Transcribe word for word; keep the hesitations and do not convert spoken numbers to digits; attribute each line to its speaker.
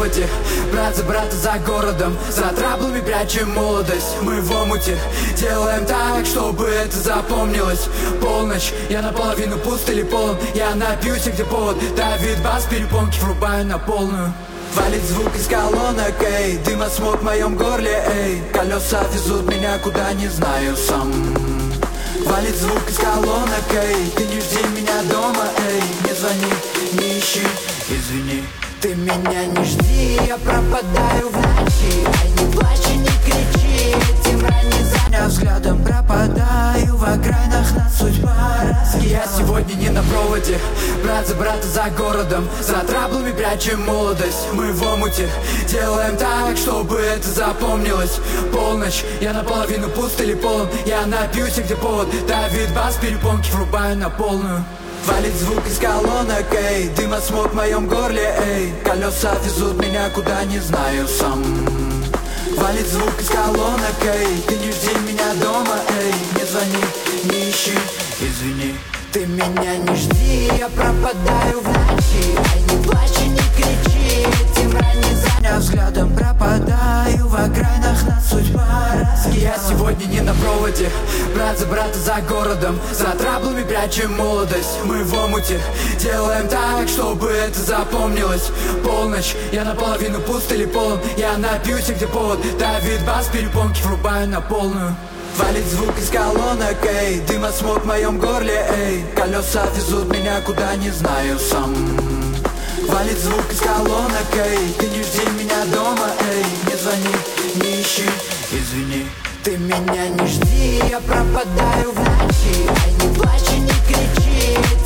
Speaker 1: проводе. Брат за брата за городом, за траблами прячем молодость. Мы в омуте, делаем так, чтобы это запомнилось. Полночь, я наполовину пуст или полон. Я напьюсь, где повод, давит бас, перепонки врубаю на полную. Валит звук из колонок, эй, дым от смог в моем горле, эй. Колеса везут меня куда не знаю сам. Валит звук из колонок, эй, ты не жди меня дома, эй. Не звони, не ищи, извини. Ты меня не жди, я пропадаю в ночи. Ай, не плачь и не кричи, этим ранее заня взглядом пропадаю в окраинах, на судьба раски. Я сегодня не на проводе, брат за брата за городом, за траблами прячем молодость. Мы в омуте, делаем так, чтобы это запомнилось. Полночь, я наполовину пуст или полон. Я напьюсь, где повод, давит бас, перепонки врубаю на полную. Валит звук из колонок, эй, дым от смог в моем горле, эй. Колеса везут меня куда не знаю сам. Валит звук из колонок, эй, ты не жди меня дома, эй. Не звони, не ищи, извини. Ты меня не жди, я пропадаю в ночи. Ай, не плачь и не кричи, этим ранее заня взглядом пропадаю в окраинах, на судьба раски. Я сегодня не на проводе, брат за брата за городом, за траблами прячем молодость. Мы в омуте, делаем так, чтобы это запомнилось. Полночь, я наполовину пуст или полон. Я напьюсь, где повод, давит бас, перепонки врубаю на полную. Валит звук из колонок, эй, дым от смог в моем горле, эй. Колеса везут меня куда не знаю сам. Валит звук из колонок, эй, ты не жди меня дома, эй. Не звони, не ищи, извини. Ты меня не жди, я пропадаю в ночи. Ай, не плачь и не кричи.